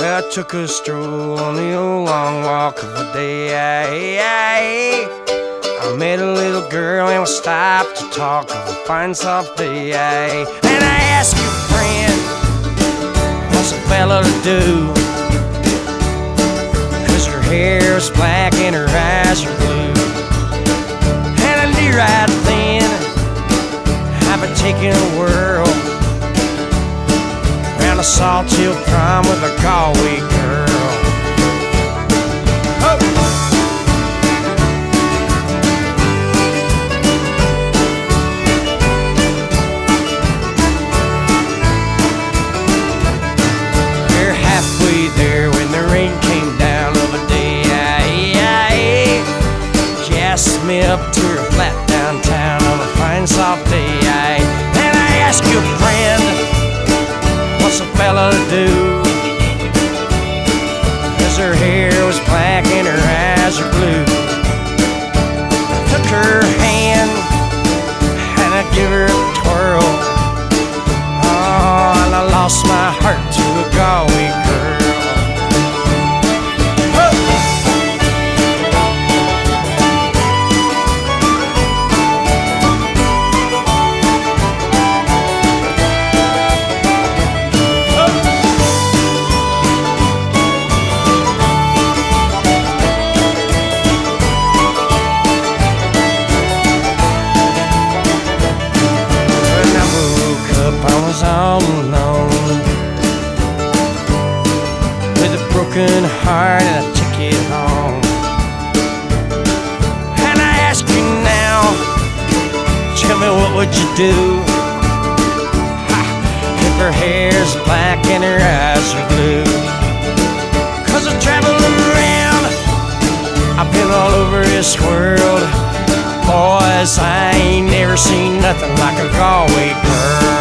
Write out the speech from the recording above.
I took a stroll on the old long walk of the day. I met a little girl and we stopped to talk of a fine soft day. And I asked your friend, what's a fella to do? 'Cause her hair was black and her eyes were blue. And I knew right then I've been taking a whirl around a Salt Hill prom with a Galway girl. Oh. We're halfway there when the rain came down of a day. She asked me up to her flat downtown on a fine soft day. And I asked your friend, what's a fella to do? 'Cause her hair was black and her eyes were blue. I took her hand and I give her a twirl. Oh, and I lost my heart to a Galway girl. All alone with a broken heart and a ticket home. And I ask you now, tell me what would you do if her hair's black and her eyes are blue? 'Cause I've traveled around, I've been all over this world. Boys, I ain't never seen nothing like a Galway girl.